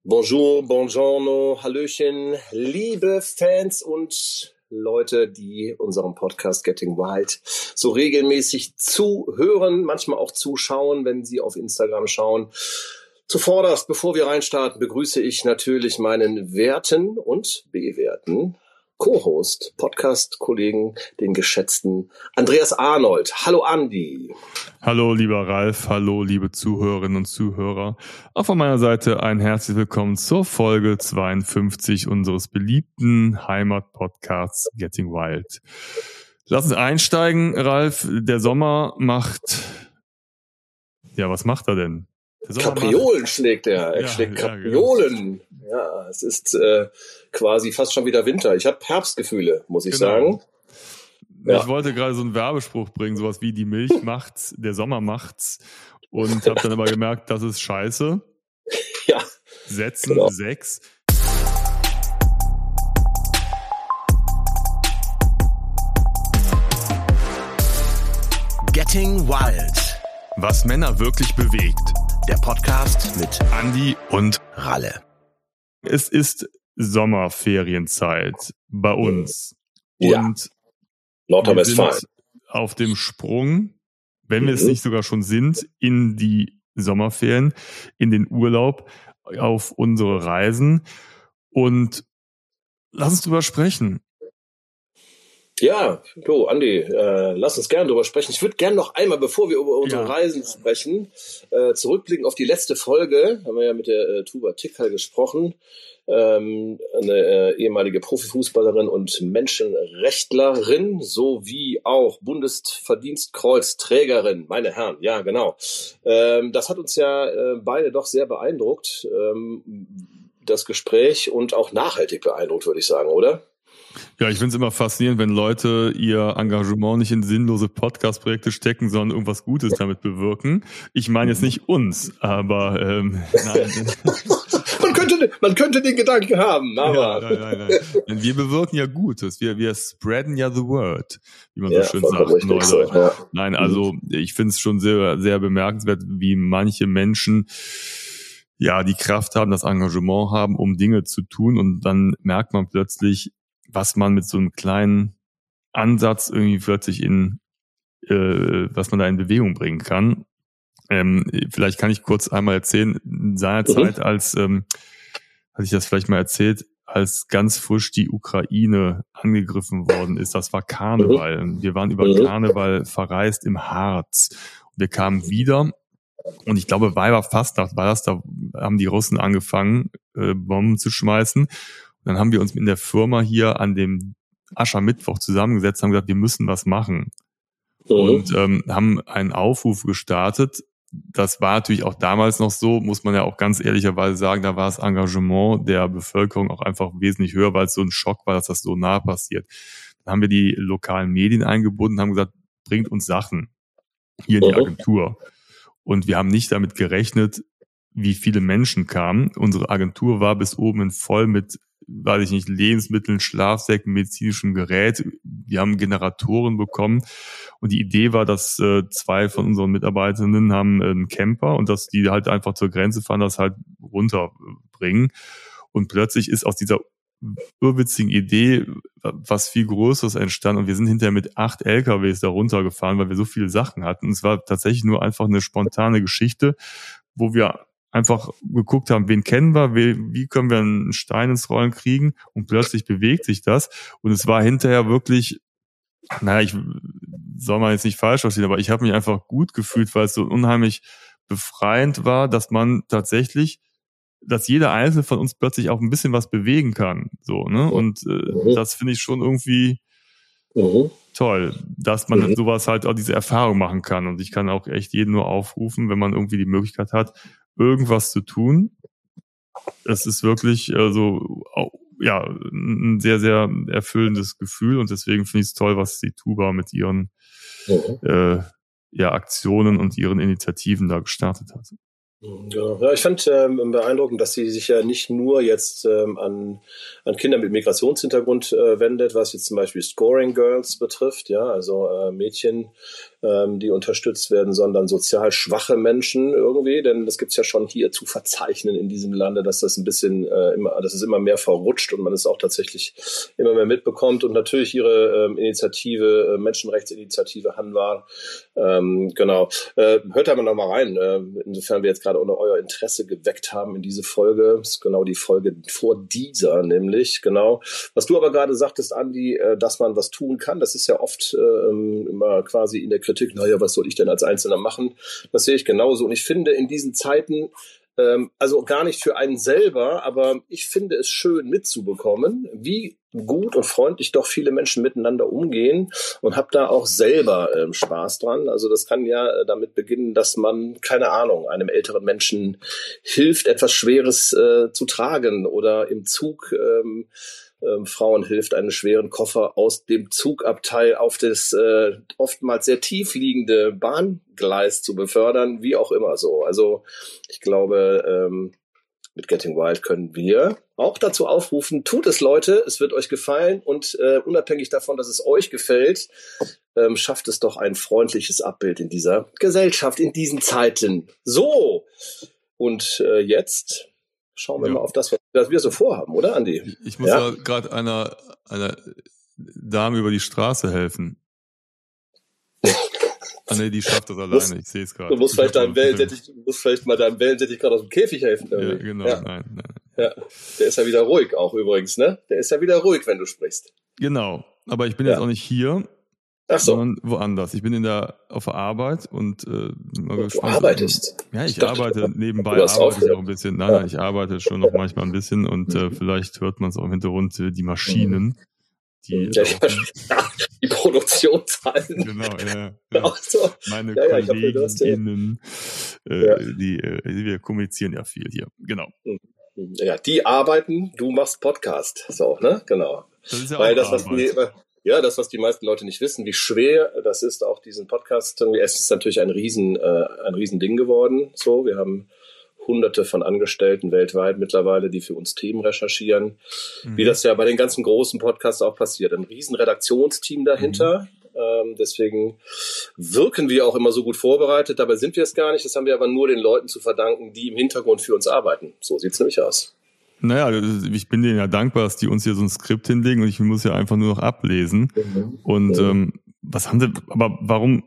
Bonjour, buongiorno, Hallöchen, liebe Fans und Leute, die unserem Podcast Getting Wild so regelmäßig zuhören, manchmal auch zuschauen, wenn sie auf Instagram schauen. Zuvorderst, bevor wir reinstarten, begrüße ich natürlich meinen werten und bewerten Co-Host, Podcast-Kollegen, den geschätzten Andreas Arnold. Hallo Andi. Hallo lieber Ralf, hallo liebe Zuhörerinnen und Zuhörer. Auch von meiner Seite ein herzlich willkommen zur Folge 52 unseres beliebten Heimat-Podcasts Getting Wild. Lass uns einsteigen, Ralf. Der Sommer macht... Ja, was macht er denn? Kapriolen schlägt er. Er schlägt Kapriolen. Ja, es ist quasi fast schon wieder Winter. Ich habe Herbstgefühle, muss ich sagen. Ja. Ich wollte gerade so einen Werbespruch bringen, sowas wie die Milch macht's, der Sommer macht's. Und habe dann aber gemerkt, das ist scheiße. Ja. Setzen genau. 6. Getting Wild. Was Männer wirklich bewegt. Der Podcast mit Andi und Ralle. Es ist Sommerferienzeit bei uns. Ja. Und Nordrhein-Westfalen. Wir sind auf dem Sprung, wenn wir es nicht sogar schon sind, in die Sommerferien, in den Urlaub, auf unsere Reisen. Und lass uns drüber sprechen. Ja, du, Andi, lass uns gerne drüber sprechen. Ich würde gerne noch einmal, bevor wir über unsere Reisen sprechen, zurückblicken auf die letzte Folge. Haben wir ja mit der Tuba Tickal gesprochen, eine ehemalige Profifußballerin und Menschenrechtlerin, sowie auch Bundesverdienstkreuzträgerin, meine Herren, ja genau. Das hat uns ja beide doch sehr beeindruckt, das Gespräch, und auch nachhaltig beeindruckt, würde ich sagen, oder? Ja, ich finde es immer faszinierend, wenn Leute ihr Engagement nicht in sinnlose Podcast-Projekte stecken, sondern irgendwas Gutes damit bewirken. Ich meine jetzt nicht uns, aber nein. Man könnte den Gedanken haben, aber... Ja, nein. Wir bewirken ja Gutes. Wir spreaden ja the word, wie man so schön sagt. So, ja. Nein, also ich finde es schon sehr, sehr bemerkenswert, wie manche Menschen ja die Kraft haben, das Engagement haben, um Dinge zu tun, und dann merkt man plötzlich, was man mit so einem kleinen Ansatz irgendwie plötzlich was man da in Bewegung bringen kann. Vielleicht kann ich kurz einmal erzählen, in seiner Zeit, hatte ich das vielleicht mal erzählt, als ganz frisch die Ukraine angegriffen worden ist, das war Karneval. Wir waren über Karneval verreist im Harz. Wir kamen wieder, und ich glaube, Weiberfastnacht war das, da haben die Russen angefangen, Bomben zu schmeißen. Dann haben wir uns in der Firma hier an dem Aschermittwoch zusammengesetzt, haben gesagt, wir müssen was machen. Und haben einen Aufruf gestartet. Das war natürlich auch damals noch so, muss man ja auch ganz ehrlicherweise sagen, da war das Engagement der Bevölkerung auch einfach wesentlich höher, weil es so ein Schock war, dass das so nah passiert. Dann haben wir die lokalen Medien eingebunden, haben gesagt, bringt uns Sachen hier in die Agentur. Und wir haben nicht damit gerechnet, wie viele Menschen kamen. Unsere Agentur war bis oben hin voll mit, weiß ich nicht, Lebensmitteln, Schlafsäcken, medizinischem Gerät. Wir haben Generatoren bekommen. Und die Idee war, dass 2 von unseren Mitarbeiterinnen haben einen Camper, und dass die halt einfach zur Grenze fahren, das halt runterbringen. Und plötzlich ist aus dieser irrwitzigen Idee was viel Größeres entstanden, und wir sind hinterher mit 8 LKWs da runtergefahren, weil wir so viele Sachen hatten. Und es war tatsächlich nur einfach eine spontane Geschichte, wo wir einfach geguckt haben, wen kennen wir, wie können wir einen Stein ins Rollen kriegen, und plötzlich bewegt sich das. Und es war hinterher wirklich, ich soll man jetzt nicht falsch verstehen, aber ich habe mich einfach gut gefühlt, weil es so unheimlich befreiend war, dass man tatsächlich, dass jeder Einzelne von uns plötzlich auch ein bisschen was bewegen kann. So, ne? Und das finde ich schon irgendwie toll, dass man sowas halt auch diese Erfahrung machen kann. Und ich kann auch echt jeden nur aufrufen, wenn man irgendwie die Möglichkeit hat, irgendwas zu tun. Es ist wirklich ein sehr, sehr erfüllendes Gefühl, und deswegen finde ich es toll, was die Tuba mit ihren Aktionen und ihren Initiativen da gestartet hat. Ja, ich fand beeindruckend, dass sie sich ja nicht nur jetzt an Kinder mit Migrationshintergrund wendet, was jetzt zum Beispiel Scoring Girls betrifft, ja, also Mädchen, die unterstützt werden, sondern sozial schwache Menschen irgendwie, denn das gibt's ja schon hier zu verzeichnen in diesem Lande, dass das ein bisschen dass es immer mehr verrutscht und man es auch tatsächlich immer mehr mitbekommt. Und natürlich ihre Initiative, Menschenrechtsinitiative Hanwar, genau. Hört da mal noch mal rein, insofern wir jetzt gerade euer Interesse geweckt haben in diese Folge. Das ist genau die Folge vor dieser, nämlich, genau. Was du aber gerade sagtest, Andi, dass man was tun kann, das ist ja oft immer quasi in der Kritik, naja, was soll ich denn als Einzelner machen? Das sehe ich genauso. Und ich finde in diesen Zeiten, also gar nicht für einen selber, aber ich finde es schön mitzubekommen, wie gut und freundlich doch viele Menschen miteinander umgehen und habe da auch selber Spaß dran. Also das kann ja damit beginnen, dass man, keine Ahnung, einem älteren Menschen hilft, etwas Schweres zu tragen oder im Zug Frauen hilft, einen schweren Koffer aus dem Zugabteil auf das oftmals sehr tief liegende Bahngleis zu befördern, wie auch immer so. Also ich glaube, mit Getting Wild können wir auch dazu aufrufen, tut es, Leute, es wird euch gefallen und unabhängig davon, dass es euch gefällt, schafft es doch ein freundliches Abbild in dieser Gesellschaft, in diesen Zeiten. So, und jetzt schauen wir mal auf das, was wir so vorhaben, oder, Andi? Ich muss ja gerade einer Dame über die Straße helfen. Nee, die schafft das alleine, ich sehe es gerade. Du musst vielleicht mal deinem Wellensittich gerade aus dem Käfig helfen. Ja, genau, ja. Nein. Ja. Der ist ja wieder ruhig auch übrigens, ne? Der ist ja wieder ruhig, wenn du sprichst. Genau, aber ich bin jetzt auch nicht hier, sondern woanders. Ich bin auf der Arbeit und mal gespannt. Du arbeitest? Ja, ich arbeite nebenbei, arbeite ich auch ein bisschen. Nein, ich arbeite schon noch manchmal ein bisschen und vielleicht hört man es auch im Hintergrund, die Maschinen. Die Produktionshallen. Genau, ja. Auch so. Meine KollegInnen, wir kommunizieren ja viel hier. Genau. Ja, die arbeiten, du machst Podcast. So, ne? Genau. Das ist ja weil auch das, was die meisten Leute nicht wissen, wie schwer das ist, auch diesen Podcast. Es ist natürlich ein Riesending geworden. So, wir haben Hunderte von Angestellten weltweit mittlerweile, die für uns Themen recherchieren, wie das ja bei den ganzen großen Podcasts auch passiert. Ein riesen Redaktionsteam dahinter. Deswegen wirken wir auch immer so gut vorbereitet. Dabei sind wir es gar nicht. Das haben wir aber nur den Leuten zu verdanken, die im Hintergrund für uns arbeiten. So sieht's nämlich aus. Naja, ich bin denen ja dankbar, dass die uns hier so ein Skript hinlegen und ich muss ja einfach nur noch ablesen. Und was haben sie, aber warum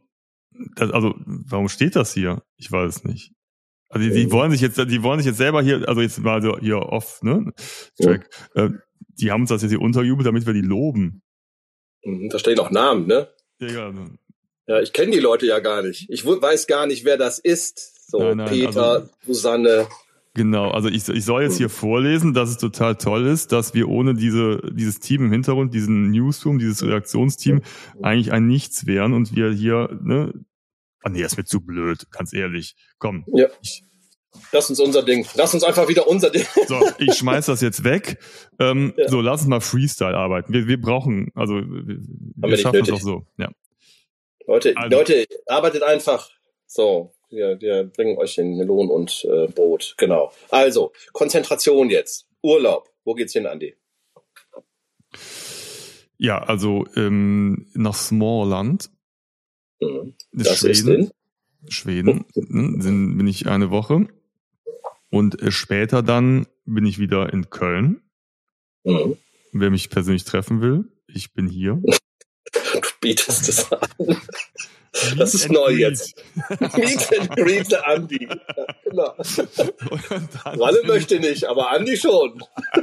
steht das hier? Ich weiß es nicht. Also die wollen sich jetzt selber hier, also jetzt mal so hier off, ne? Track. Die haben uns das jetzt hier unterjubelt, damit wir die loben. Da stehen auch Namen, ne? Ja, ich kenne die Leute ja gar nicht. Ich weiß gar nicht, wer das ist. So, nein, Peter, also, Susanne. Genau, also ich soll jetzt hier vorlesen, dass es total toll ist, dass wir ohne dieses Team im Hintergrund, diesen Newsroom, dieses Redaktionsteam eigentlich ein Nichts wären und wir hier, ne? Nee, das ist mir zu blöd, ganz ehrlich. Komm. Ja. Lass uns unser Ding. Lass uns einfach wieder unser Ding. So, ich schmeiß das jetzt weg. So, lass uns mal Freestyle arbeiten. Wir brauchen, also wir schaffen es auch so. Ja. Leute, arbeitet einfach. So, wir bringen euch den Lohn und Brot. Genau. Also, Konzentration jetzt. Urlaub. Wo geht's hin, Andi? Ja, also nach Småland. Das ist in Schweden. Bin ich eine Woche. Und später dann bin ich wieder in Köln. Wer mich persönlich treffen will, ich bin hier. Du bietest es an. Das ist neu jetzt. Meet and Greet der Andi. Ja, genau. Walle möchte nicht, aber Andi schon.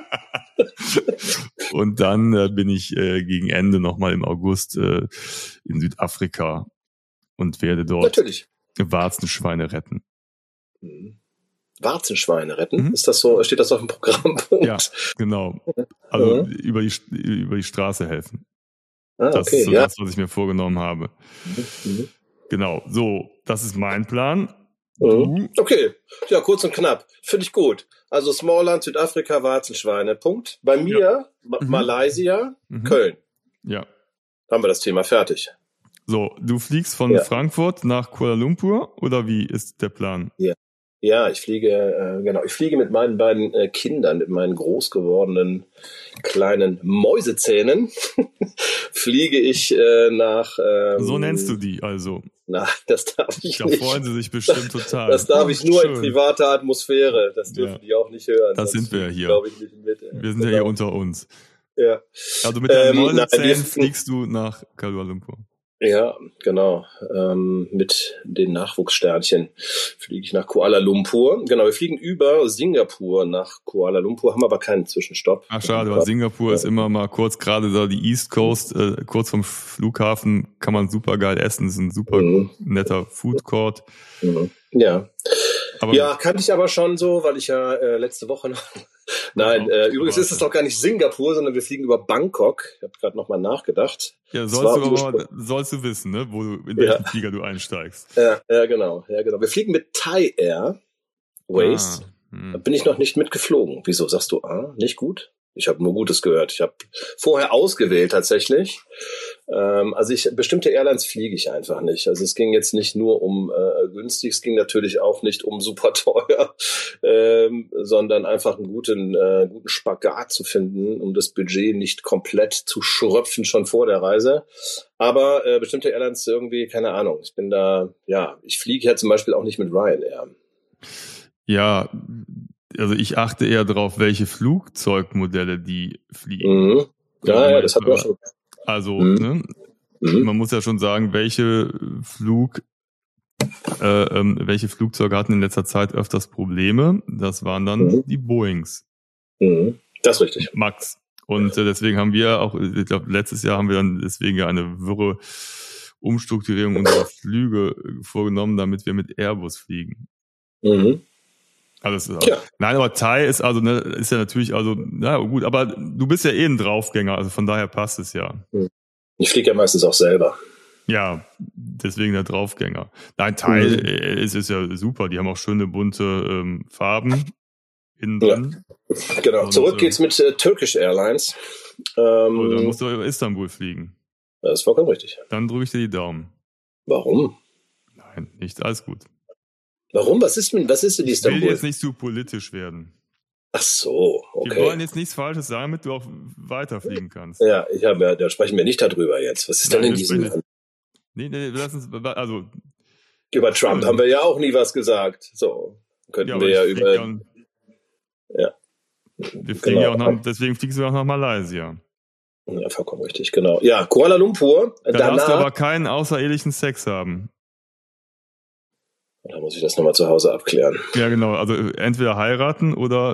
Und dann bin ich gegen Ende nochmal im August in Südafrika und werde dort Warzenschweine retten. Warzenschweine retten? Ist das so? Steht das auf dem Programmpunkt? Ja, genau. Also über die Straße helfen. Das ist so das, was ich mir vorgenommen habe. Genau, so, das ist mein Plan. Okay, ja, kurz und knapp. Finde ich gut. Also Smallland, Südafrika, Warzenschweine, Punkt. Bei mir, Malaysia, Köln. Ja. Haben wir das Thema fertig. So, du fliegst von Frankfurt nach Kuala Lumpur oder wie ist der Plan? Ja, ich fliege mit meinen beiden Kindern, mit meinen groß gewordenen kleinen Mäusezähnen, fliege ich nach... so nennst du die also? Na, das darf ich Da nicht. freuen sie sich bestimmt total. Das darf ich nur Schön. in privater Atmosphäre. Das dürfen die auch nicht hören. Das Sonst sind wir ja hier. glaube ich nicht mit. Wir sind ja hier unter uns. Ja. Also mit deinen nein, Mäusezähnen fliegst du nach Kuala Lumpur. Ja, genau. Mit den Nachwuchssternchen fliege ich nach Kuala Lumpur. Genau, wir fliegen über Singapur nach Kuala Lumpur, haben aber keinen Zwischenstopp. Ach schade, weil Singapur ist immer mal kurz, gerade da die East Coast, kurz vom Flughafen kann man super geil essen. Das ist ein super netter Food Court. Ja. Aber Ja, kannte ich aber schon so, weil ich ja letzte Woche noch... Nein, übrigens ist es doch gar nicht Singapur, sondern wir fliegen über Bangkok. Ich habe gerade nochmal nachgedacht. Ja, sollst du wissen, ne, in welchen Flieger du einsteigst. Ja, genau. Wir fliegen mit Thai Airways. Da bin ich noch nicht mitgeflogen. Wieso sagst du, nicht gut? Ich habe nur Gutes gehört. Ich habe vorher ausgewählt tatsächlich. Also bestimmte Airlines fliege ich einfach nicht. Also es ging jetzt nicht nur um günstig, es ging natürlich auch nicht um super teuer, sondern einfach einen guten Spagat zu finden, um das Budget nicht komplett zu schröpfen schon vor der Reise. Aber bestimmte Airlines irgendwie, keine Ahnung. Ich fliege ja zum Beispiel auch nicht mit Ryanair. Ja, also ich achte eher darauf, welche Flugzeugmodelle die fliegen. Ja, das hat man schon. Also, ne, man muss ja schon sagen, welche Flugzeuge hatten in letzter Zeit öfters Probleme. Das waren dann die Boeings. Das ist richtig. Max. Und deswegen haben wir auch, ich glaube, letztes Jahr haben wir dann deswegen ja eine wirre Umstrukturierung unserer Flüge vorgenommen, damit wir mit Airbus fliegen. Also nein, aber Thai ist also ist ja natürlich na gut, aber du bist ja eh ein Draufgänger, also von daher passt es ja. Ich fliege ja meistens auch selber. Ja, deswegen der Draufgänger. Nein, Thai ist ja super, die haben auch schöne bunte Farben innen drin. Ja. Genau, und zurück geht's mit Turkish Airlines. Dann musst du über Istanbul fliegen. Das ist vollkommen richtig. Dann drücke ich dir die Daumen. Warum? Nein, nicht, alles gut. Warum? Was ist denn Istanbul? Ich will jetzt nicht zu politisch werden. Ach so, okay. Wir wollen jetzt nichts Falsches sagen, damit du auch weiterfliegen kannst. Ja, da sprechen wir nicht darüber jetzt. Was ist denn in diesem Land? Nee, lass uns, also... Über Trump haben wir ja auch nie was gesagt. So, könnten wir ja über... Wir fliegen ja auch deswegen fliegst du auch nach Malaysia. Ja, vollkommen richtig, genau. Ja, Kuala Lumpur. Da darfst du aber keinen außerehelichen Sex haben. Da muss ich das nochmal zu Hause abklären. Ja, genau. Also entweder heiraten oder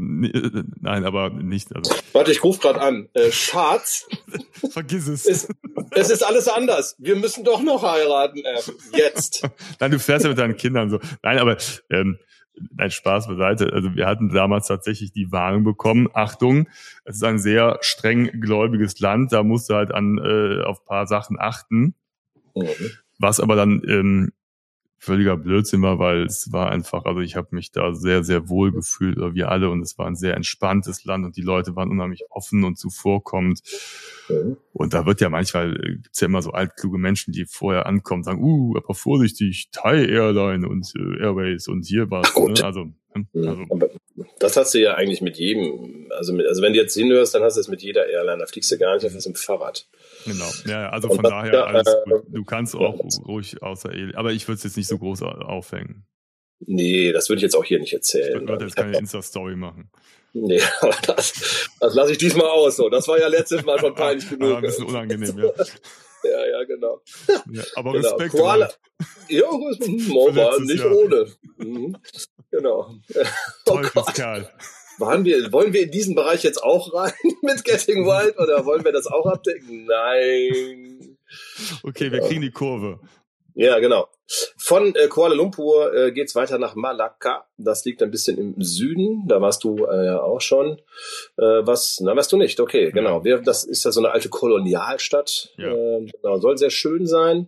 nein, aber nicht. Also. Warte, ich rufe gerade an. Schatz. Vergiss es. Es ist alles anders. Wir müssen doch noch heiraten. Jetzt. Nein, du fährst ja mit deinen Kindern so. Nein, aber nein, Spaß beiseite. Also wir hatten damals tatsächlich die Warnung bekommen. Achtung, es ist ein sehr streng gläubiges Land. Da musst du halt auf ein paar Sachen achten. Was aber dann völliger Blödsinn war, weil es war einfach, also ich habe mich da sehr, sehr wohl gefühlt, oder wir alle, und es war ein sehr entspanntes Land und die Leute waren unheimlich offen und zuvorkommend. Und da wird ja manchmal, gibt's ja immer so altkluge Menschen, die vorher ankommen und sagen, aber vorsichtig, Thai Airline und Airways und hier was. Ne? Also, aber das hast du ja eigentlich mit jedem, also wenn du jetzt hinhörst, dann hast du es mit jeder Airline, da fliegst du gar nicht auf dem Fahrrad. Genau, ja, also von daher alles gut. Du kannst auch ruhig außer, aber ich würde es jetzt nicht so groß aufhängen. Nee, das würde ich jetzt auch hier nicht erzählen. Ich würde jetzt keine Insta-Story machen. Nee, aber das lasse ich diesmal aus. So. Das war ja letztes Mal schon peinlich genug. Ein bisschen unangenehm, ja. Ja, genau. Ja, aber genau. Respekt. Koala. Ja, nicht ohne. Genau. Teufelskerl. Wollen wir in diesen Bereich jetzt auch rein mit Getting Wild oder wollen wir das auch abdecken? Nein. Okay, wir kriegen die Kurve. Ja, genau. Von Kuala Lumpur geht's weiter nach Malakka. Das liegt ein bisschen im Süden. Da warst du ja auch schon. Warst du nicht? Okay, genau. Das ist ja so eine alte Kolonialstadt. Ja. Genau, soll sehr schön sein.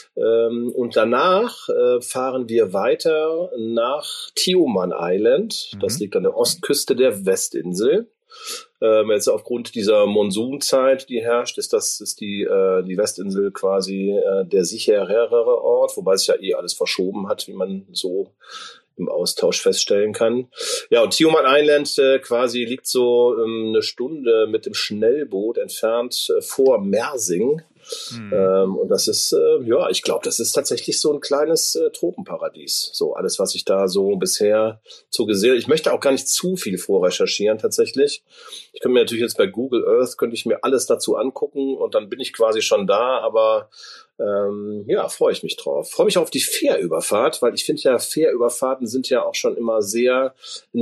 Und danach fahren wir weiter nach Tioman Island. Das liegt an der Ostküste der Westinsel. Jetzt aufgrund dieser Monsunzeit, die herrscht, ist die Westinsel quasi der sicherere Ort, wobei sich ja alles verschoben hat, wie man so im Austausch feststellen kann. Ja, und Tioman Island quasi liegt so eine Stunde mit dem Schnellboot entfernt vor Mersing. Und das ist, ich glaube, das ist tatsächlich so ein kleines Tropenparadies. So alles, was ich da so bisher so gesehen habe. Ich möchte auch gar nicht zu viel vorrecherchieren tatsächlich. Ich könnte mir natürlich jetzt bei Google Earth, könnte ich mir alles dazu angucken und dann bin ich quasi schon da, aber freue ich mich drauf. Freue mich auf die Fährüberfahrt, weil ich finde ja, Fährüberfahrten sind ja auch schon immer sehr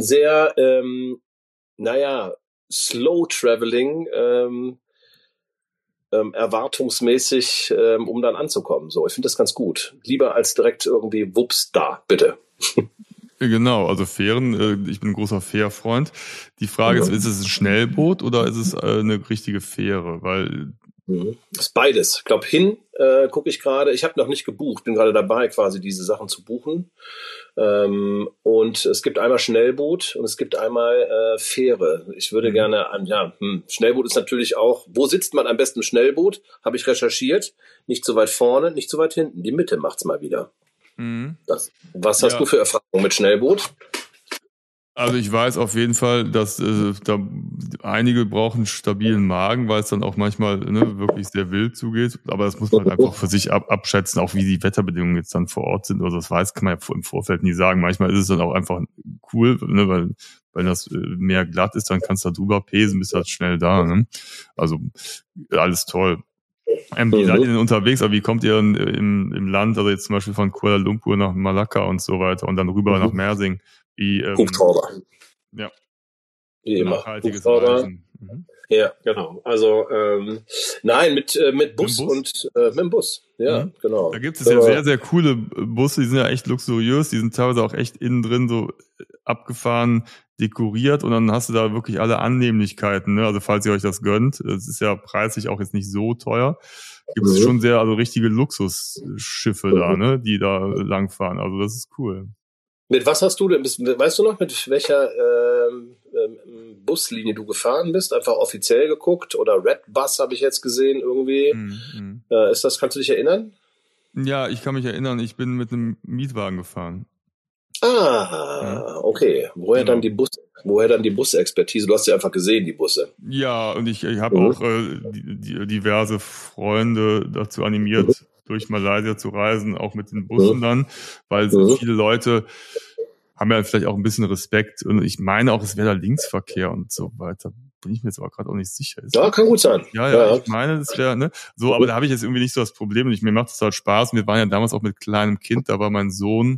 slow traveling, erwartungsmäßig, um dann anzukommen. So, ich finde das ganz gut. Lieber als direkt irgendwie wups da, bitte. Genau, also Fähren, ich bin ein großer Fährfreund. Die Frage ist es ein Schnellboot oder ist es eine richtige Fähre? Weil das ist beides. Ich glaube, gucke ich gerade. Ich habe noch nicht gebucht, bin gerade dabei, quasi diese Sachen zu buchen. Und es gibt einmal Schnellboot und es gibt einmal Fähre. Ich würde gerne Schnellboot ist natürlich auch, wo sitzt man am besten im Schnellboot? Habe ich recherchiert. Nicht so weit vorne, nicht so weit hinten. Die Mitte macht's mal wieder. Was hast du für Erfahrungen mit Schnellboot? Also ich weiß auf jeden Fall, dass da einige brauchen einen stabilen Magen, weil es dann auch manchmal wirklich sehr wild zugeht. Aber das muss man halt einfach für sich abschätzen, auch wie die Wetterbedingungen jetzt dann vor Ort sind. Oder das kann man ja im Vorfeld nie sagen. Manchmal ist es dann auch einfach cool, weil wenn das Meer glatt ist, dann kannst du da drüber pesen, bist halt schnell da. Ne? Also alles toll. Wie seid ihr denn unterwegs? Aber wie kommt ihr im Land, also jetzt zum Beispiel von Kuala Lumpur nach Malakka und so weiter und dann rüber nach Mersing? Hubschrauber. Ja. Wie immer. Nachhaltiges Reisen. Ja, genau. Also mit Bus und mit dem Bus. Ja, genau. Da gibt es ja sehr, sehr coole Busse, die sind ja echt luxuriös, die sind teilweise auch echt innen drin so abgefahren, dekoriert und dann hast du da wirklich alle Annehmlichkeiten, ne? Also falls ihr euch das gönnt, es ist ja preislich auch jetzt nicht so teuer, gibt es schon richtige Luxusschiffe da, ne? Die da langfahren. Also das ist cool. Mit was hast du denn, weißt du noch, mit welcher Buslinie du gefahren bist? Einfach offiziell geguckt oder Redbus habe ich jetzt gesehen irgendwie. Kannst du dich erinnern? Ja, ich kann mich erinnern, ich bin mit einem Mietwagen gefahren. Okay. Woher dann die Busexpertise? Du hast ja einfach gesehen, die Busse. Ja, und ich habe auch diverse Freunde dazu animiert, durch Malaysia zu reisen, auch mit den Bussen dann, weil viele Leute haben ja vielleicht auch ein bisschen Respekt und ich meine auch, es wäre da Linksverkehr und so weiter. Bin ich mir jetzt aber gerade auch nicht sicher. Ja, kann gut sein. Ja. Ich meine, das wäre, so, aber da habe ich jetzt irgendwie nicht so das Problem und mir macht es halt Spaß. Wir waren ja damals auch mit kleinem Kind, da war mein Sohn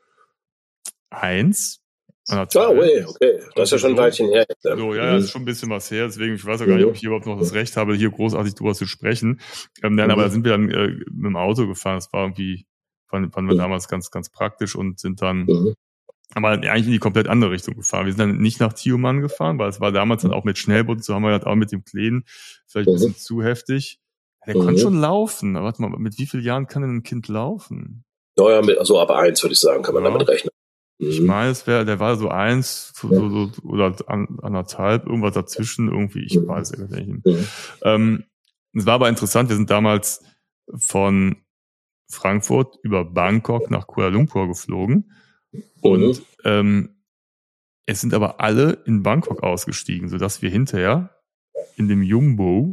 1. Okay. Das ist ja schon ein Weilchen her. So, das ist schon ein bisschen was her, deswegen, ich weiß auch gar nicht, ob ich hier überhaupt noch das Recht habe, hier großartig drüber zu sprechen. Aber da sind wir dann mit dem Auto gefahren, das war irgendwie, fanden wir damals ganz, ganz praktisch und sind dann aber eigentlich in die komplett andere Richtung gefahren. Wir sind dann nicht nach Tioman gefahren, weil es war damals dann auch mit Schnellboot, so haben wir das auch mit dem Kleinen vielleicht ein bisschen zu heftig. Der konnte schon laufen. Aber warte mal, mit wie vielen Jahren kann denn ein Kind laufen? Ja, so ab 1 würde ich sagen, kann man damit rechnen. Ich meine, der war so 1 oder 1,5, irgendwas dazwischen irgendwie, ich weiß es nicht. Es war aber interessant, wir sind damals von Frankfurt über Bangkok nach Kuala Lumpur geflogen und es sind aber alle in Bangkok ausgestiegen, sodass wir hinterher in dem Jumbo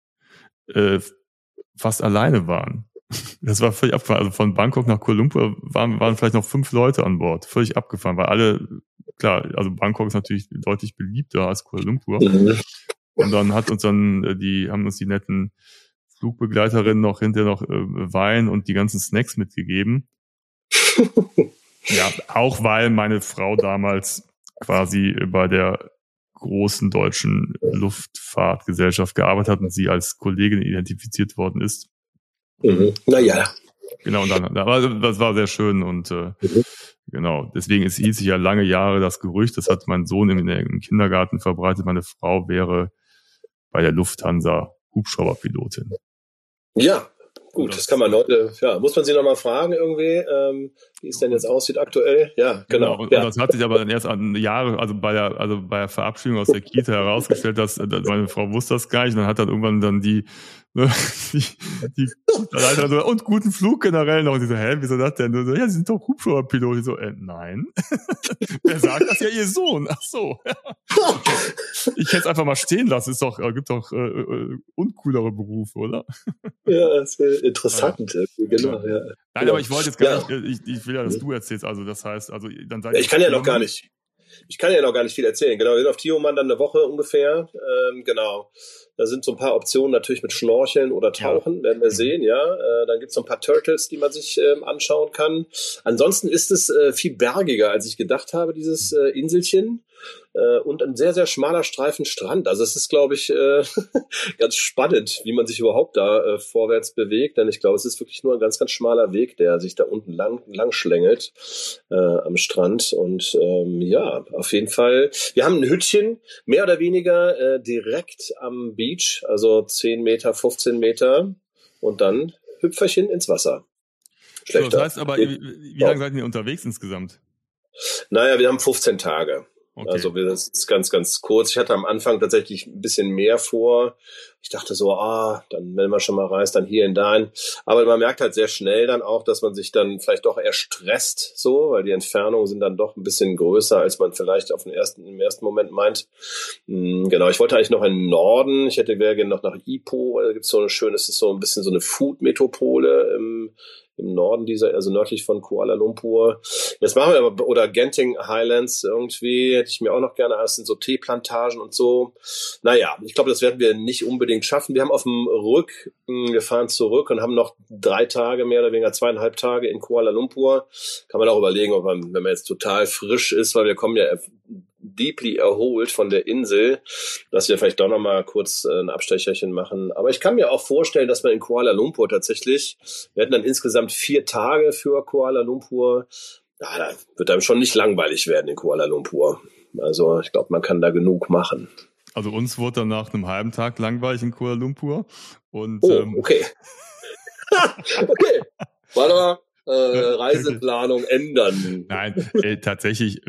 fast alleine waren. Das war völlig abgefahren. Also von Bangkok nach Kuala Lumpur waren vielleicht noch 5 Leute an Bord. Völlig abgefahren, weil alle, klar, also Bangkok ist natürlich deutlich beliebter als Kuala Lumpur. Und dann haben uns die netten Flugbegleiterinnen noch hinterher noch Wein und die ganzen Snacks mitgegeben. Ja, auch weil meine Frau damals quasi bei der großen deutschen Luftfahrtgesellschaft gearbeitet hat und sie als Kollegin identifiziert worden ist. Naja. Genau, und aber das war sehr schön und genau, deswegen hieß sich ja lange Jahre das Gerücht, das hat mein Sohn im Kindergarten verbreitet, meine Frau wäre bei der Lufthansa Hubschrauberpilotin. Ja, gut, das kann man heute, muss man sie nochmal fragen irgendwie, wie es denn jetzt aussieht aktuell. Ja, genau. Und das hat sich aber dann erst an Jahre, also bei der Verabschiedung aus der Kita herausgestellt, dass meine Frau wusste das gar nicht, und dann hat dann irgendwann dann die Leiter so, und guten Flug generell noch. Und ich so, wieso das denn? Und so, sie sind doch Hubschrauberpilot. Ich so, nein. Wer sagt das? Ja, ihr Sohn. Ach so. Ich hätte es einfach mal stehen lassen. Gibt doch uncoolere Berufe, oder? Ja, das ist interessant. Ja. Genau, ja. Nein, aber ich wollte jetzt gar nicht, ich will ja, dass du erzählst. Also das heißt, dann seid ich kann ja noch gar nicht. Ich kann ja noch gar nicht viel erzählen. Genau, wir sind auf Tioman dann eine Woche ungefähr. Genau. Da sind so ein paar Optionen natürlich mit Schnorcheln oder Tauchen, werden wir sehen, ja. Dann gibt's so ein paar Turtles, die man sich anschauen kann. Ansonsten ist es viel bergiger, als ich gedacht habe, dieses Inselchen. Und ein sehr, sehr schmaler Streifen Strand. Also es ist, glaube ich, ganz spannend, wie man sich überhaupt da vorwärts bewegt. Denn ich glaube, es ist wirklich nur ein ganz, ganz schmaler Weg, der sich da unten lang schlängelt am Strand. Und ja, auf jeden Fall. Wir haben ein Hütchen, mehr oder weniger direkt am Beach, also 10 Meter, 15 Meter. Und dann Hüpferchen ins Wasser. Schlechter. So, das heißt aber, wie lange seid ihr unterwegs insgesamt? Naja, wir haben 15 Tage. Okay. Also das ist ganz, ganz kurz. Ich hatte am Anfang tatsächlich ein bisschen mehr vor. Ich dachte so, dann, wenn man schon mal reist, dann hierhin, dahin. Aber man merkt halt sehr schnell dann auch, dass man sich dann vielleicht doch eher stresst, so, weil die Entfernungen sind dann doch ein bisschen größer, als man vielleicht im ersten Moment meint. Genau, ich wollte eigentlich noch in den Norden. Ich hätte gerne noch nach Ipoh. Da gibt's so eine schöne, es ist so ein bisschen so eine Food-Metropole im Norden also nördlich von Kuala Lumpur. Jetzt machen wir aber, oder Genting Highlands irgendwie, hätte ich mir auch noch gerne, das sind so Teeplantagen und so. Naja, ich glaube, das werden wir nicht unbedingt schaffen. Wir haben auf dem wir fahren zurück und haben noch 3 Tage, mehr oder weniger 2,5 Tage in Kuala Lumpur. Kann man auch überlegen, ob man, wenn man jetzt total frisch ist, weil wir kommen ja deeply erholt von der Insel, dass wir vielleicht doch noch mal kurz ein Abstecherchen machen. Aber ich kann mir auch vorstellen, dass man in Kuala Lumpur tatsächlich, wir hatten dann insgesamt 4 Tage für Kuala Lumpur, da wird einem schon nicht langweilig werden in Kuala Lumpur. Also ich glaube, man kann da genug machen. Also uns wurde dann nach einem halben Tag langweilig in Kuala Lumpur. Und, okay. Okay. Warte mal, Reiseplanung ändern. Nein, tatsächlich,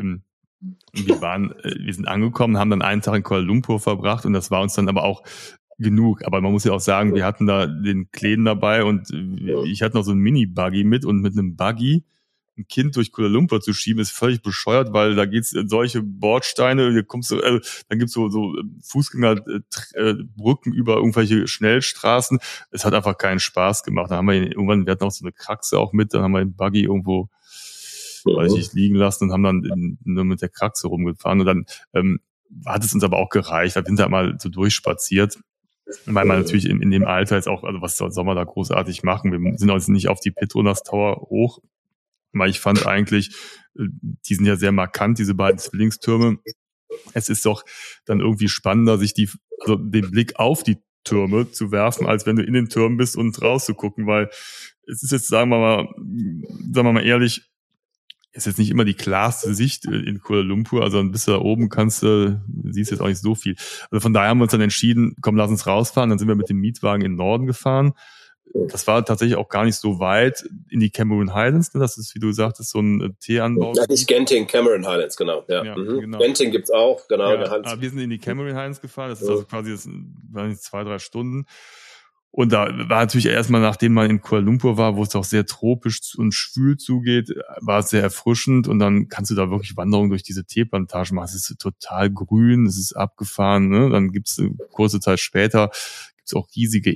wir sind angekommen, haben dann einen Tag in Kuala Lumpur verbracht und das war uns dann aber auch genug. Aber man muss ja auch sagen, wir hatten da den Kleen dabei und ich hatte noch so einen Mini-Buggy mit und mit einem Buggy ein Kind durch Kuala Lumpur zu schieben, ist völlig bescheuert, weil da geht's solche Bordsteine, dann gibt's so Fußgängerbrücken über irgendwelche Schnellstraßen. Es hat einfach keinen Spaß gemacht. Dann haben wir wir hatten auch so eine Kraxe auch mit, dann haben wir den Buggy irgendwo liegen lassen und haben dann nur mit der Kraxe rumgefahren und dann hat es uns aber auch gereicht. Da sind wir mal so durchspaziert, weil man natürlich in dem Alter jetzt auch, also was soll man da großartig machen? Wir sind uns nicht auf die Petronas Tower hoch, weil ich fand eigentlich, die sind ja sehr markant, diese beiden Zwillingstürme. Es ist doch dann irgendwie spannender, sich den Blick auf die Türme zu werfen, als wenn du in den Türmen bist und rauszugucken, weil es ist jetzt, sagen wir mal ehrlich, ist jetzt nicht immer die klarste Sicht in Kuala Lumpur, also ein bisschen da oben siehst jetzt auch nicht so viel. Also von daher haben wir uns dann entschieden, komm, lass uns rausfahren, dann sind wir mit dem Mietwagen in den Norden gefahren. Das war tatsächlich auch gar nicht so weit in die Cameron Highlands, ne? Das ist, wie du sagtest, so ein Teeanbau. Ja, nicht Genting, Cameron Highlands, genau. Ja. Genau. Genting gibt's auch, genau. Ja, wir sind in die Cameron Highlands gefahren, das ist also quasi 2-3 Stunden. Und da war natürlich erstmal, nachdem man in Kuala Lumpur war, wo es auch sehr tropisch und schwül zugeht, war es sehr erfrischend und dann kannst du da wirklich Wanderungen durch diese Teeplantagen machen. Es ist total grün, es ist abgefahren, ne? Dann gibt's kurze Zeit später auch riesige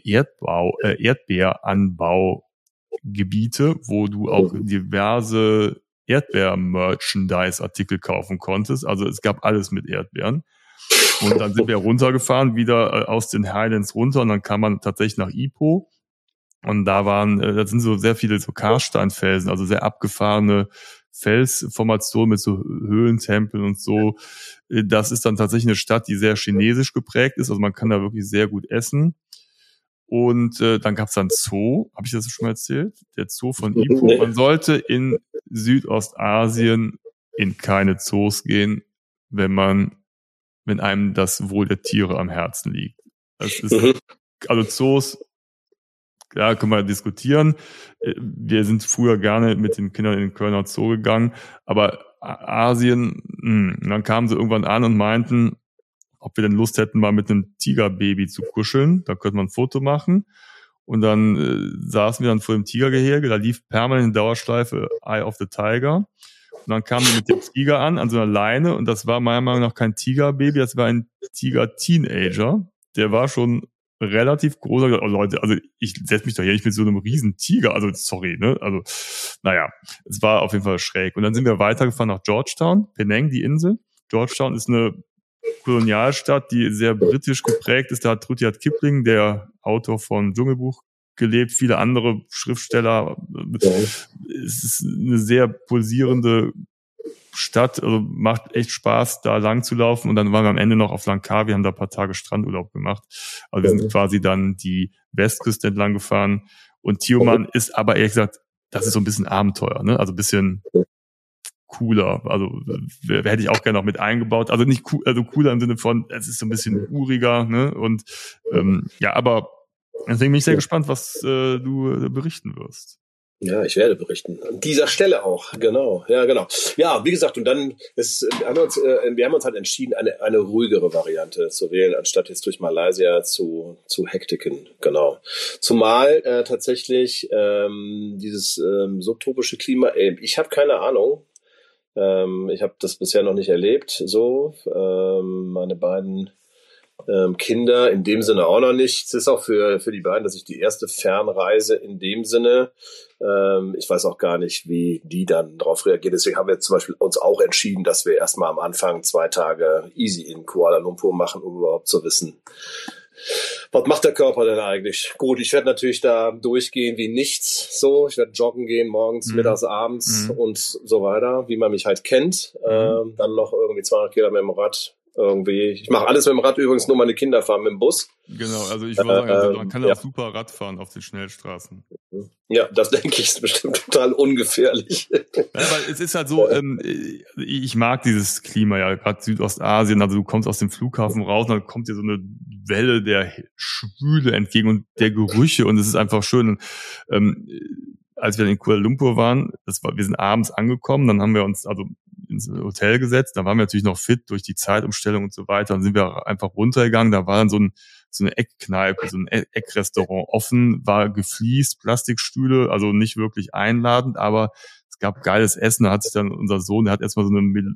Erdbeeranbaugebiete, wo du auch diverse Erdbeer-Merchandise-Artikel kaufen konntest. Also es gab alles mit Erdbeeren. Und dann sind wir runtergefahren, wieder aus den Highlands runter und dann kam man tatsächlich nach Ipoh. Und da sind so sehr viele so Karsteinfelsen, also sehr abgefahrene Felsformationen mit so Höhlentempeln und so. Das ist dann tatsächlich eine Stadt, die sehr chinesisch geprägt ist. Also man kann da wirklich sehr gut essen. Und dann gab's dann Zoo, habe ich das schon mal erzählt? Der Zoo von Ipoh. Man sollte in Südostasien in keine Zoos gehen, wenn einem das Wohl der Tiere am Herzen liegt. Das ist, also Zoos, ja, können wir diskutieren. Wir sind früher gerne mit den Kindern in den Kölner Zoo gegangen, aber Asien, dann kamen sie irgendwann an und meinten, ob wir denn Lust hätten, mal mit einem Tigerbaby zu kuscheln. Da könnte man ein Foto machen. Und dann saßen wir dann vor dem Tigergehege, da lief permanent in Dauerschleife Eye of the Tiger. Und dann kam die mit dem Tiger an so einer Leine und das war meiner Meinung nach kein Tigerbaby, das war ein Tiger-Teenager. Der war schon relativ groß. Oh Leute, also ich setze mich doch hier nicht mit so einem riesen Tiger, also sorry, ne? Also, naja, es war auf jeden Fall schräg. Und dann sind wir weitergefahren nach Georgetown, Penang, die Insel. Georgetown ist eine Kolonialstadt, die sehr britisch geprägt ist. Da hat Rudyard Kipling, der Autor von Dschungelbuch, gelebt, viele andere Schriftsteller. Es ist eine sehr pulsierende Stadt, also macht echt Spaß, da lang zu laufen. Und dann waren wir am Ende noch auf Langkawi, haben da ein paar Tage Strandurlaub gemacht. Also wir sind quasi dann die Westküste entlang gefahren. Und Tioman ist aber ehrlich gesagt, das ist so ein bisschen Abenteuer, ne? Also ein bisschen cooler. Also hätte ich auch gerne noch mit eingebaut. Also nicht also cooler im Sinne von, es ist so ein bisschen uriger, ne? Und ja, aber deswegen bin ich sehr gespannt, was du berichten wirst. Ja, ich werde berichten. An dieser Stelle auch, genau. Ja, genau. Ja, wie gesagt, und dann wir haben uns halt entschieden, eine ruhigere Variante zu wählen, anstatt jetzt durch Malaysia zu hektiken. Genau. Zumal tatsächlich dieses subtropische Klima, ich habe keine Ahnung. Ich habe das bisher noch nicht erlebt. So, meine beiden Kinder in dem Sinne auch noch nicht. Es ist auch für die beiden, dass ich die erste Fernreise in dem Sinne. Ich weiß auch gar nicht, wie die dann darauf reagieren. Deswegen haben wir zum Beispiel uns auch entschieden, dass wir erstmal am Anfang 2 Tage easy in Kuala Lumpur machen, um überhaupt zu wissen, was macht der Körper denn eigentlich? Gut, ich werde natürlich da durchgehen wie nichts. So, ich werde joggen gehen, morgens, mittags, abends und so weiter, wie man mich halt kennt. Dann noch irgendwie 200 Kilometer mit dem Rad. Irgendwie. Ich mache alles mit dem Rad, übrigens nur meine Kinder fahren mit dem Bus. Genau, also ich würde sagen, also man kann auch super Rad fahren auf den Schnellstraßen. Ja, das denke ich, ist bestimmt total ungefährlich. Ja, weil es ist halt so, ich mag dieses Klima ja, gerade Südostasien, also du kommst aus dem Flughafen raus und dann kommt dir so eine Welle der Schwüle entgegen und der Gerüche und es ist einfach schön. Als wir in Kuala Lumpur waren, wir sind abends angekommen, dann haben wir uns also ins Hotel gesetzt, da waren wir natürlich noch fit durch die Zeitumstellung und so weiter, dann sind wir einfach runtergegangen, da war dann so eine Eckkneipe, so ein Eckrestaurant offen, war gefliest, Plastikstühle, also nicht wirklich einladend, aber es gab geiles Essen, da hat sich dann unser Sohn, der hat erstmal so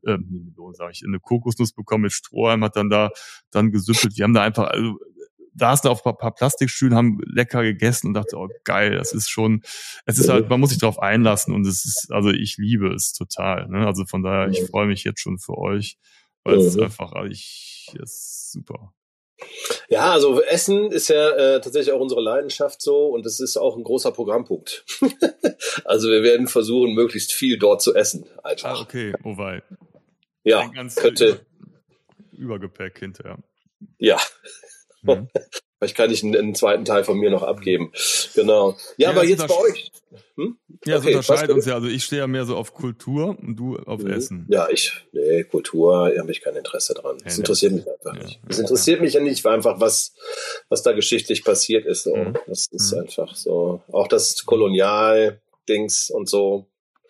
eine Kokosnuss bekommen mit Strohhalm, hat dann gesüppelt, wir haben da einfach, also saßen auf ein paar Plastikstühlen, haben lecker gegessen und dachte, oh geil, es ist halt, man muss sich drauf einlassen und es ist, also ich liebe es total, ne? Also von daher, ich freue mich jetzt schon für euch, weil es ist einfach, es ist super. Ja, also Essen ist ja tatsächlich auch unsere Leidenschaft so und es ist auch ein großer Programmpunkt. Also wir werden versuchen, möglichst viel dort zu essen. Einfach. Ah, okay, oh wei. Ja, könnte Übergepäck hinterher. Ja. Vielleicht kann ich einen zweiten Teil von mir noch abgeben. Genau. Ja, aber jetzt bei euch. Ja, es unterscheidet uns ja. Also ich stehe ja mehr so auf Kultur und du auf Essen. Ja, Kultur, habe ich kein Interesse dran. Das interessiert mich einfach nicht. Das interessiert mich ja nicht, weil einfach was da geschichtlich passiert ist. So. Das ist einfach so. Auch das Kolonial-Dings und so.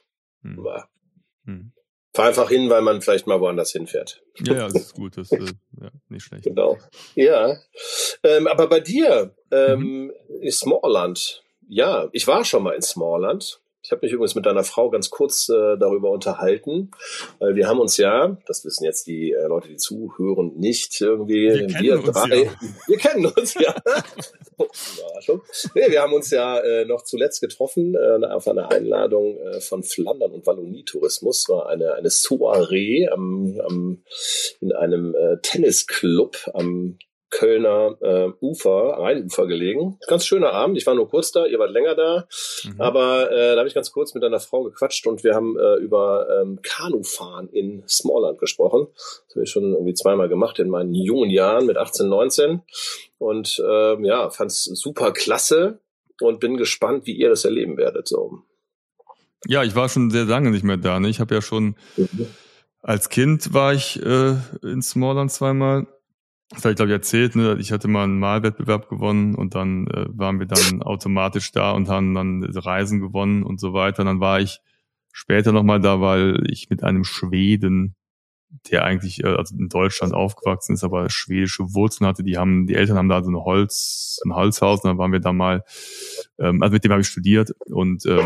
Fahr einfach hin, weil man vielleicht mal woanders hinfährt. Ja, das ist gut. Das ist nicht schlecht. Genau. Ja. Aber bei dir, ist Smallland. Ja, ich war schon mal in Smallland. Ich habe mich übrigens mit deiner Frau ganz kurz darüber unterhalten, weil wir haben uns ja, das wissen jetzt die Leute, die zuhören, nicht irgendwie, wir kennen uns ja. Überraschung. Nee, wir haben uns ja noch zuletzt getroffen auf einer Einladung von Flandern und Wallonie-Tourismus. War eine Soiree in einem Tennisclub am Kölner Rheinufer gelegen. Ganz schöner Abend. Ich war nur kurz da, ihr wart länger da. Aber da habe ich ganz kurz mit einer Frau gequatscht und wir haben über Kanufahren in Smallland gesprochen. Das habe ich schon irgendwie 2-mal gemacht in meinen jungen Jahren mit 18, 19. Und fand's super klasse und bin gespannt, wie ihr das erleben werdet. So. Ja, ich war schon sehr lange nicht mehr da. Ne? Ich habe ja schon als Kind war ich in Smallland 2-mal. Das habe ich, glaube ich, erzählt, ne? Ich hatte mal einen Malwettbewerb gewonnen und dann waren wir dann automatisch da und haben dann Reisen gewonnen und so weiter. Und dann war ich später nochmal da, weil ich mit einem Schweden, der eigentlich also in Deutschland aufgewachsen ist, aber schwedische Wurzeln hatte, die Eltern haben da so ein Holzhaus und dann waren wir da mal, also mit dem habe ich studiert und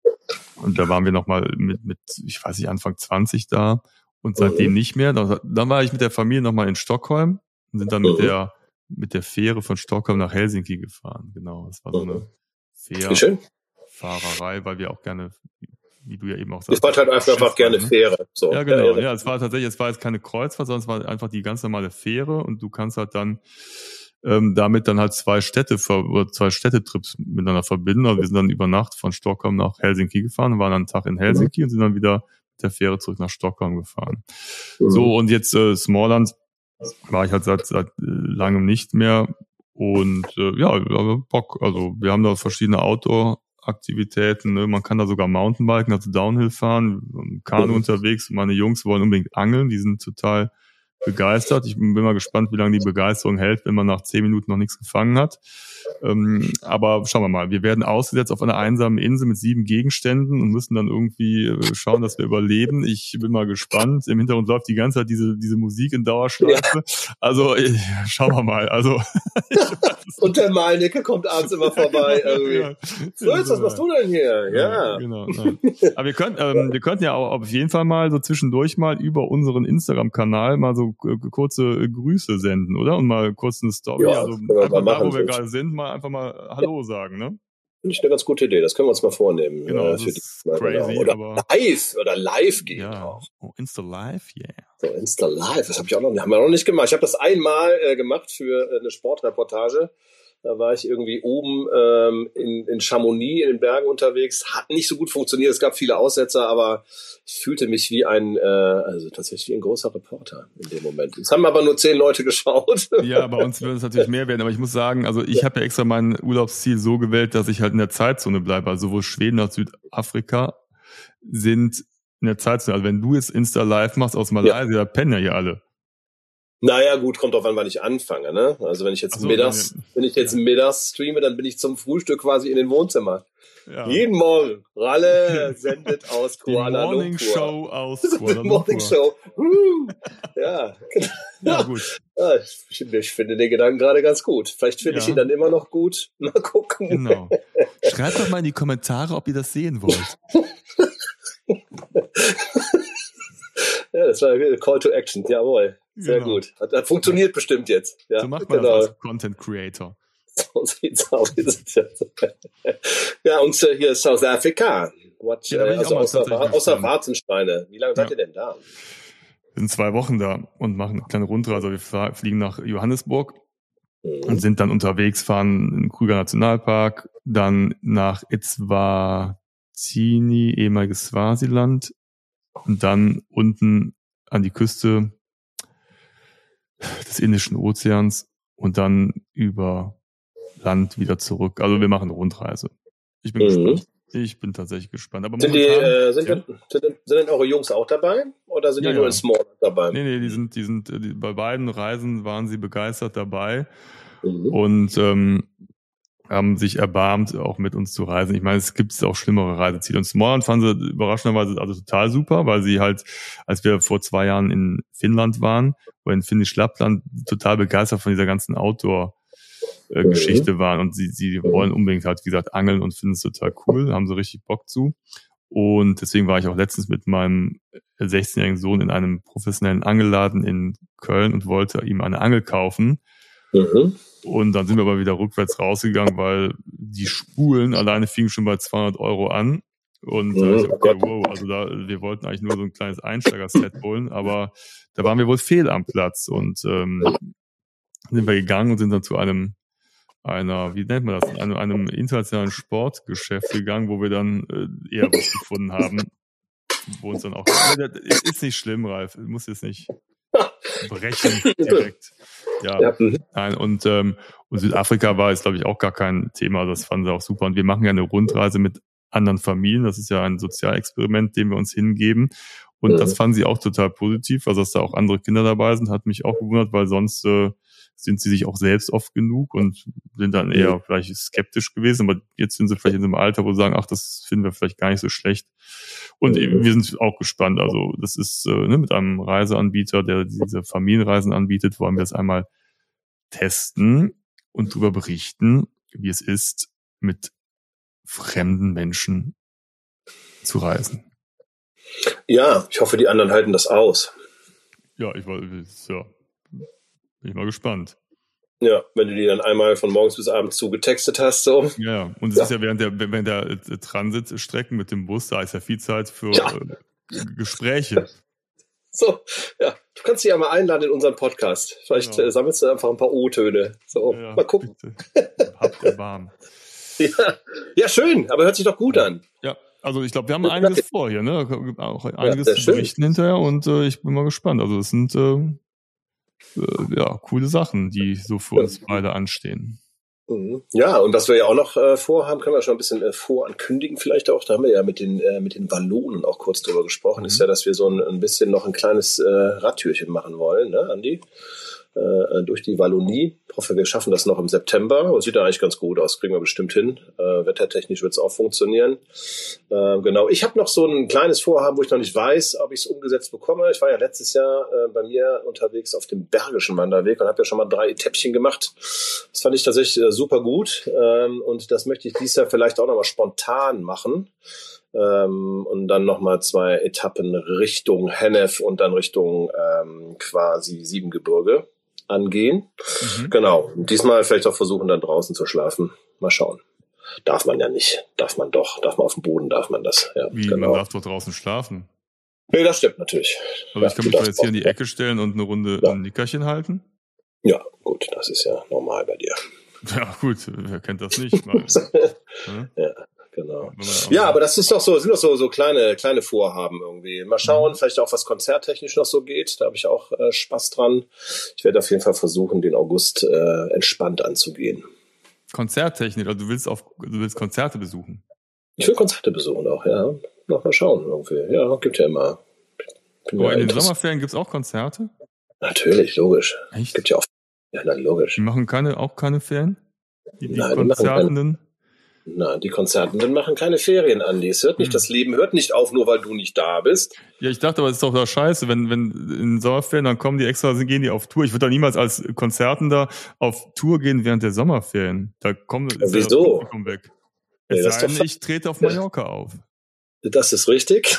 Und da waren wir nochmal mit, ich weiß nicht, Anfang 20 da und seitdem nicht mehr. Dann war ich mit der Familie nochmal in Stockholm und sind dann mit der Fähre von Stockholm nach Helsinki gefahren. Genau, das war so eine Fährfahrerei, weil wir auch gerne, wie du ja eben auch sagst. Ich fahre halt einfach gerne Fähre. So. Ja, genau. Ja, es war jetzt keine Kreuzfahrt, sondern es war einfach die ganz normale Fähre und du kannst halt dann damit dann halt zwei Städtetrips miteinander verbinden. Also wir sind dann über Nacht von Stockholm nach Helsinki gefahren, waren einen Tag in Helsinki und sind dann wieder mit der Fähre zurück nach Stockholm gefahren. So, und jetzt Smallland war ich halt seit langem nicht mehr. Und Bock. Also wir haben da verschiedene Outdoor-Aktivitäten. Ne? Man kann da sogar Mountainbiken, also Downhill fahren, Kanu unterwegs. Meine Jungs wollen unbedingt angeln, die sind total begeistert. Ich bin mal gespannt, wie lange die Begeisterung hält, wenn man nach 10 Minuten noch nichts gefangen hat. Aber schauen wir mal. Wir werden ausgesetzt auf einer einsamen Insel mit 7 Gegenständen und müssen dann irgendwie schauen, dass wir überleben. Ich bin mal gespannt. Im Hintergrund läuft die ganze Zeit diese Musik in Dauerschleife. Ja. Also schauen wir mal. Also und der Malnicke kommt abends immer vorbei. Irgendwie. Ja. So, was machst du denn hier? Ja. Genau. Aber wir könnten ja auch auf jeden Fall mal so zwischendurch mal über unseren Instagram-Kanal mal so kurze Grüße senden, oder? Und mal kurz eine Story. Ja, also einfach da, wo wir gerade sind, mal einfach mal Hallo sagen, ne? Finde ich eine ganz gute Idee. Das können wir uns mal vornehmen. Genau, das ist crazy. Oder live geht auch. Oh, Insta Live, yeah. So, Insta Live, das haben wir noch nicht gemacht. Ich habe das einmal gemacht für eine Sportreportage. Da war ich irgendwie oben in Chamonix in den Bergen unterwegs. Hat nicht so gut funktioniert. Es gab viele Aussetzer, aber ich fühlte mich wie tatsächlich wie ein großer Reporter in dem Moment. Es haben aber nur 10 Leute geschaut. Ja, bei uns würde es natürlich mehr werden. Aber ich muss sagen, also ich habe ja extra mein Urlaubsziel so gewählt, dass ich halt in der Zeitzone bleibe. Also sowohl Schweden als Südafrika sind in der Zeitzone. Also wenn du jetzt Insta Live machst aus Malaysia, da pennen ja hier alle. Naja, gut, kommt drauf an, wann ich anfange, ne? Also wenn ich jetzt mittags streame, dann bin ich zum Frühstück quasi in den Wohnzimmer. Ja. Jeden Morgen. Ralle sendet aus Kuala Lumpur. Die Morning Show aus Kuala Lumpur. Morning Show. Ja, genau. Ja, gut. Ja, ich finde den Gedanken gerade ganz gut. Vielleicht finde ich ihn dann immer noch gut. Mal gucken. Genau. Schreibt doch mal in die Kommentare, ob ihr das sehen wollt. Ja, das war ein Call to Action, jawohl. Sehr gut. Hat funktioniert bestimmt jetzt. Ja, so macht man das als Content Creator. So sieht's aus. Ja, und hier ist South Africa. Außer Warzensteine. Wie lange seid ihr denn da? Wir sind 2 Wochen da und machen eine kleine Rundreise. Wir fliegen nach Johannesburg und sind dann unterwegs, fahren in den Kruger Nationalpark, dann nach Eswatini, ehemaliges Swasiland, und dann unten an die Küste des Indischen Ozeans und dann über Land wieder zurück. Also wir machen eine Rundreise. Ich bin gespannt. Ich bin tatsächlich gespannt. Aber sind denn eure Jungs auch dabei? Oder sind die nur in Smallland dabei? Nee, die sind bei beiden Reisen waren sie begeistert dabei und haben sich erbarmt, auch mit uns zu reisen. Ich meine, es gibt auch schlimmere Reiseziele. Und Smallland fanden sie überraschenderweise also total super, weil sie halt, als wir vor 2 Jahren in Finnland waren, oder in Finnisch Lappland, total begeistert von dieser ganzen Outdoor-Geschichte waren. Und sie wollen unbedingt halt, wie gesagt, angeln und finden es total cool, haben so richtig Bock zu. Und deswegen war ich auch letztens mit meinem 16-jährigen Sohn in einem professionellen Angelladen in Köln und wollte ihm eine Angel kaufen. Und dann sind wir aber wieder rückwärts rausgegangen, weil die Spulen alleine fingen schon bei 200 € an. Und ich okay, wow, also wir wollten eigentlich nur so ein kleines Einsteiger-Set holen, aber da waren wir wohl fehl am Platz. Und sind wir gegangen und sind dann zu einem internationalen Sportgeschäft gegangen, wo wir dann eher was gefunden haben, wo uns dann auch, ist nicht schlimm, Ralf, muss jetzt nicht brechen direkt. Ja. Nein, und Südafrika war jetzt, glaube ich, auch gar kein Thema, das fanden sie auch super. Und wir machen ja eine Rundreise mit anderen Familien, das ist ja ein Sozialexperiment, dem wir uns hingeben. Und das fanden sie auch total positiv, also dass da auch andere Kinder dabei sind, hat mich auch gewundert, weil sonst sind sie sich auch selbst oft genug und sind dann eher vielleicht skeptisch gewesen, aber jetzt sind sie vielleicht in so einem Alter, wo sie sagen, ach, das finden wir vielleicht gar nicht so schlecht. Und wir sind auch gespannt, also das ist mit einem Reiseanbieter, der diese Familienreisen anbietet, wollen wir das einmal testen und darüber berichten, wie es ist, mit fremden Menschen zu reisen. Ja, ich hoffe, die anderen halten das aus. Ja, bin ich mal gespannt. Ja, wenn du die dann einmal von morgens bis abends zugetextet hast, so. Ja, und es ist ja während der Transitstrecken mit dem Bus, da ist ja viel Zeit für Gespräche. So, ja, du kannst dich ja mal einladen in unseren Podcast. Vielleicht sammelst du einfach ein paar O-Töne. So, mal gucken. Habt ihr warm. Ja, schön, aber hört sich doch gut an. Ja, also ich glaube, wir haben einiges vor hier, ne? Auch einiges zu berichten hinterher und ich bin mal gespannt. Also es sind coole Sachen, die so für uns beide anstehen. Ja, und was wir ja auch noch vorhaben, können wir schon ein bisschen vorankündigen vielleicht auch. Da haben wir ja mit den Wallonen auch kurz drüber gesprochen. Ist ja, dass wir so ein bisschen noch ein kleines Radtürchen machen wollen, ne, Andi? Durch die Wallonie. Ich hoffe, wir schaffen das noch im September. Und sieht ja eigentlich ganz gut aus. Kriegen wir bestimmt hin. Wettertechnisch wird es auch funktionieren. Genau. Ich habe noch so ein kleines Vorhaben, wo ich noch nicht weiß, ob ich es umgesetzt bekomme. Ich war ja letztes Jahr bei mir unterwegs auf dem Bergischen Wanderweg und habe ja schon mal 3 Etäppchen gemacht. Das fand ich tatsächlich super gut. Und das möchte ich dieses Jahr vielleicht auch noch mal spontan machen. Und dann nochmal 2 Etappen Richtung Hennef und dann Richtung quasi Siebengebirge angehen. Genau. Und diesmal vielleicht auch versuchen, dann draußen zu schlafen. Mal schauen. Darf man ja nicht. Darf man doch. Darf man auf dem Boden, darf man das. Ja, wie, genau. Man darf doch draußen schlafen? Nee, das stimmt natürlich. Also ich kann mich da jetzt hier in die Ecke stellen und eine Runde ein Nickerchen halten? Ja, gut. Das ist ja normal bei dir. Ja, gut. Wer kennt das nicht? Ja. Genau. Ja, aber das sind doch so kleine Vorhaben irgendwie. Mal schauen, vielleicht auch was konzerttechnisch noch so geht. Da habe ich auch Spaß dran. Ich werde auf jeden Fall versuchen, den August entspannt anzugehen. Konzerttechnik, also du willst Konzerte besuchen? Ich will Konzerte besuchen auch, ja. Noch mal schauen irgendwie. Ja, gibt ja immer. Aber in den Sommerferien gibt's auch Konzerte? Natürlich, logisch. Echt? Gibt ja auch. Ja, na, logisch. Die machen auch keine Ferien? Nein, Konzertenden? Nein, die Konzertenden machen keine Ferien, Andi. Es hört nicht, das Leben hört nicht auf, nur weil du nicht da bist. Ja, ich dachte, aber es ist doch da scheiße, wenn in Sommerferien, dann kommen die extra, gehen die auf Tour. Ich würde doch niemals als Konzertender auf Tour gehen während der Sommerferien. Da kommt das Publikum weg. Es sei denn, ich trete auf Mallorca auf. Das ist richtig.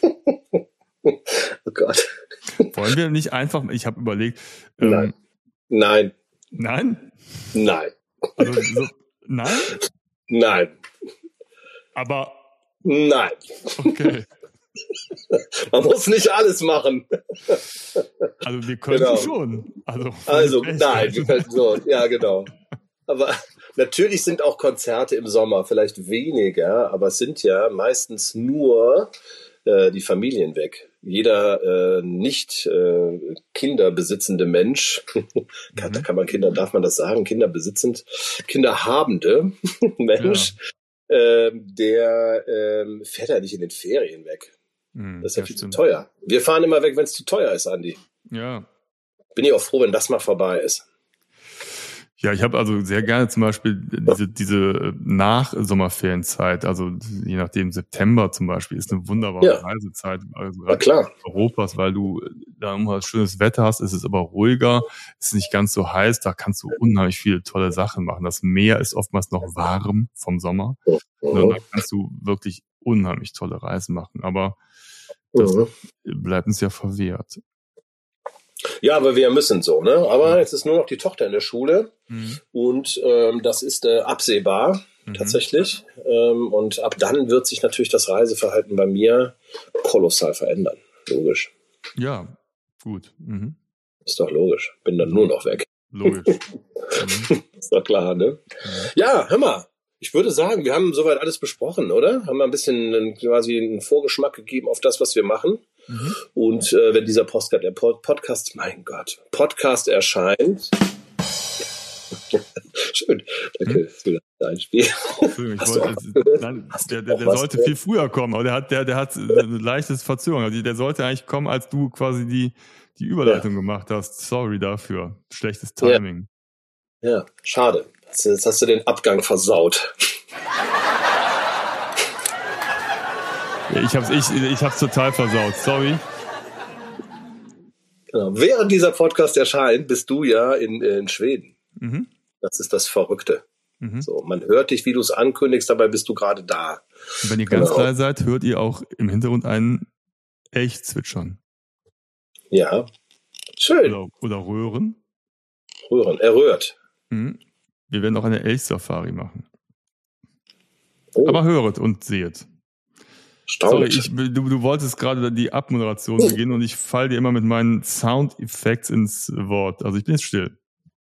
Oh Gott. Wollen wir nicht einfach, ich habe überlegt. Nein. Nein? Nein. Also, nein? Nein. Aber. Nein. Okay. Man muss nicht alles machen. Also wir können schon. Also nein, wir können so. Ja, genau. Aber natürlich sind auch Konzerte im Sommer, vielleicht weniger, aber es sind ja meistens nur die Familien weg. Jeder nicht kinderbesitzende Mensch, darf man das sagen, kinderhabende Mensch, der fährt ja nicht in den Ferien weg. Das ist ja viel zu teuer. Wir fahren immer weg, wenn es zu teuer ist, Andi. Ja. Bin ich auch froh, wenn das mal vorbei ist. Ja, ich habe also sehr gerne zum Beispiel diese Nach-Sommerferienzeit, also je nachdem September zum Beispiel, ist eine wunderbare Reisezeit, also gerade Europas, weil du da immer schönes Wetter hast, es ist aber ruhiger, es ist nicht ganz so heiß, da kannst du unheimlich viele tolle Sachen machen. Das Meer ist oftmals noch warm vom Sommer und da kannst du wirklich unheimlich tolle Reisen machen, aber das bleibt uns ja verwehrt. Ja, aber wir müssen so, ne? Aber jetzt ist nur noch die Tochter in der Schule und das ist absehbar tatsächlich. Und ab dann wird sich natürlich das Reiseverhalten bei mir kolossal verändern. Logisch. Ja, gut. Ist doch logisch. Bin dann nur noch weg. Logisch. Ist doch klar, ne? Ja, hör mal. Ich würde sagen, wir haben soweit alles besprochen, oder? Haben wir ein bisschen quasi einen Vorgeschmack gegeben auf das, was wir machen. Und wenn dieser Podcast erscheint. Schön, danke für das Einspiel. Der sollte viel früher kommen, aber der hat eine leichtes Verzögerung. Also der sollte eigentlich kommen, als du quasi die Überleitung gemacht hast. Sorry dafür. Schlechtes Timing. Ja, schade. Jetzt hast du den Abgang versaut. Ja, ich hab's total versaut. Sorry. Genau. Während dieser Podcast erscheint, bist du ja in Schweden. Das ist das Verrückte. So, man hört dich, wie du es ankündigst, dabei bist du gerade da. Und wenn ihr ganz leise seid, hört ihr auch im Hintergrund einen Elch zwitschern. Ja, schön. Oder röhren. Er rührt. Wir werden auch eine Elch-Safari machen. Oh. Aber höret und seht. Sorry, du wolltest gerade die Abmoderation beginnen und ich falle dir immer mit meinen Soundeffekts ins Wort. Also ich bin jetzt still.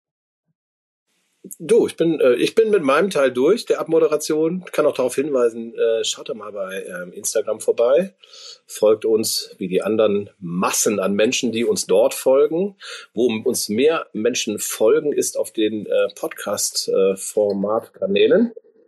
Du, ich bin mit meinem Teil durch, der Abmoderation. Kann auch darauf hinweisen, schaut doch mal bei Instagram vorbei. Folgt uns wie die anderen Massen an Menschen, die uns dort folgen. Wo uns mehr Menschen folgen, ist auf den Podcast-Format-Kanälen.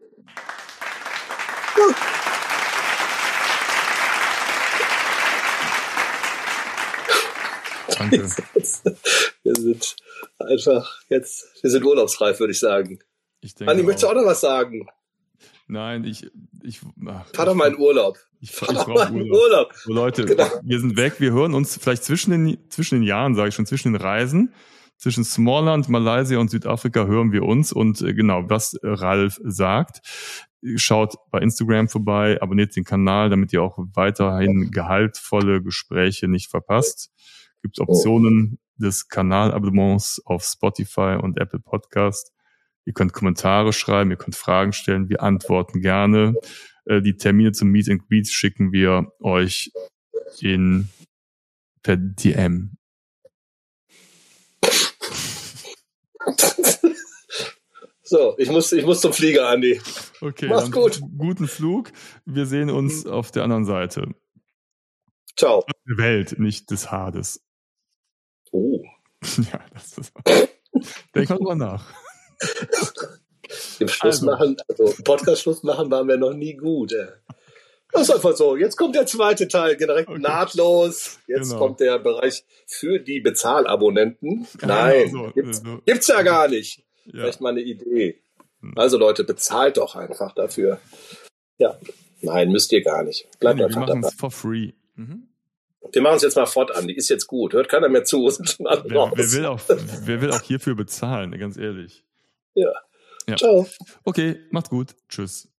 Danke. Wir sind einfach wir sind urlaubsreif, würde ich sagen. Andi, möchtest du auch noch was sagen? Nein, fahr doch mal in Urlaub. Fahr doch mal in Urlaub. So, Leute, genau. Wir sind weg. Wir hören uns vielleicht zwischen den Jahren, sage ich schon, zwischen den Reisen. Zwischen Smallland, Malaysia und Südafrika hören wir uns. Und genau, was Ralf sagt, schaut bei Instagram vorbei, abonniert den Kanal, damit ihr auch weiterhin gehaltvolle Gespräche nicht verpasst. Gibt Optionen des Kanalabonnements auf Spotify und Apple Podcast. Ihr könnt Kommentare schreiben, ihr könnt Fragen stellen, wir antworten gerne. Die Termine zum Meet and Greet schicken wir euch per DM. So, ich muss zum Flieger, Andi. Okay, mach's gut. Guten Flug. Wir sehen uns auf der anderen Seite. Ciao. Der Welt, nicht des Hades. Oh. Ja, das ist. Denk mal drüber nach. Im Schluss machen, Podcast-Schluss machen, waren wir noch nie gut. Das ist einfach so. Jetzt kommt der zweite Teil, direkt nahtlos. Jetzt kommt der Bereich für die Bezahlabonnenten. Nein, gibt's ja gar nicht. Ja. Vielleicht mal eine Idee. Also Leute, bezahlt doch einfach dafür. Ja, nein, müsst ihr gar nicht. Bleibt einfach dabei. Wir machen es for free. Wir machen es jetzt mal fort, Andi. Ist jetzt gut. Hört keiner mehr zu. Wer will auch hierfür bezahlen, ganz ehrlich. Ja. Ciao. Okay, macht's gut. Tschüss.